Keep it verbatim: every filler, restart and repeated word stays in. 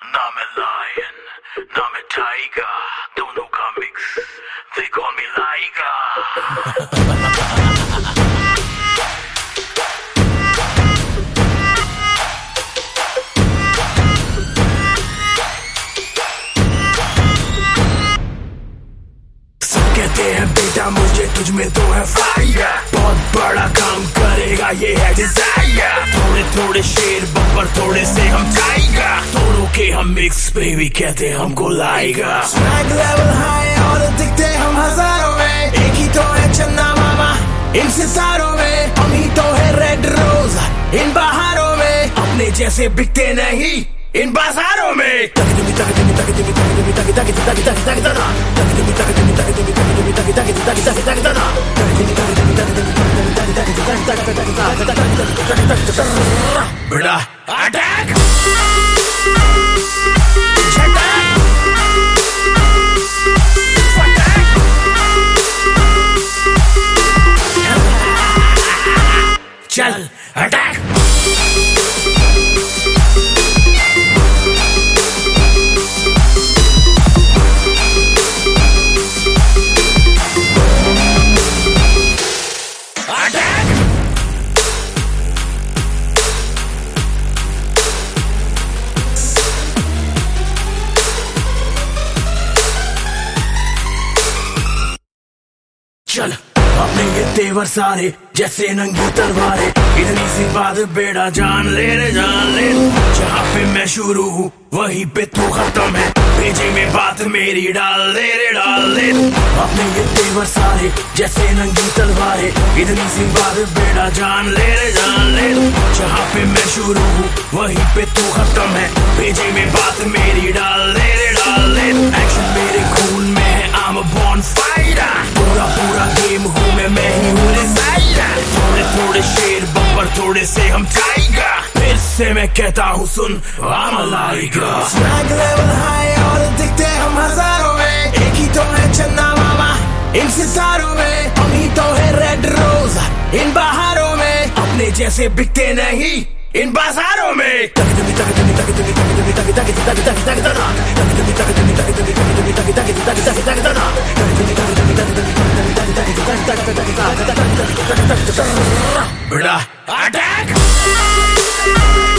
ना मैं लायन ना मैं टाइगर, दोनों का मिक्स, they call me लाइगा। कहते हैं बेटा मुझे तुझ में तो है फायर, बहुत बड़ा काम करेगा ये है डिजायर। थोड़े थोड़े शेर बब्बर, थोड़े से हम टाइगर, दोनों के हम मिक्स बेबी कहते हैं हमको लाइगा। स्वैग लेवल हाई और दिखते हम हजारों में, एक ही तो है चन्ना मामा इन सितारों में, हम ही तो है रेड रोज इन बहारों में, अपने जैसे बिकते नहीं इन बाजारों में। बड़ा अटैक चल अटैक। चल अपने ये तेवर सारे जैसे नंगी तलवारें, इतनी सी बात बेड़ा जान ले रे जान ले। जहाँ पे मैं शुरू हूँ वहीं पे तू खत्म है, भेजे में बात मेरी डाल दे रे डाल दे। अपने ये तेवर सारे जैसे नंगी तलवारें, इतनी सी बात बेड़ा जान ले रे जान ले। जहाँ पे मैं शुरू हूँ वहीं पे तू खत्म है, भेजे में बात मेरी डाल दे रे डाल दे। एक्शन मेरे खून में है, I'm a born fighter, पूरा पूरा गेम हूँ मैं, मैं ही हूँ डिजाइनर। थोड़े थोड़े शेर बब्बर, थोड़े से हम टाइगर, फिर से मैं कहता हूँ सुन I'm a liger। Swag level high और दिखते हम हजारों में, एक ही तो है चन्ना मामा इन सितारों में, हम ही तो है रेड रोज इन बहारों में, अपने जैसे बिकते नहीं इन बाजारों में। बड़ा अटैक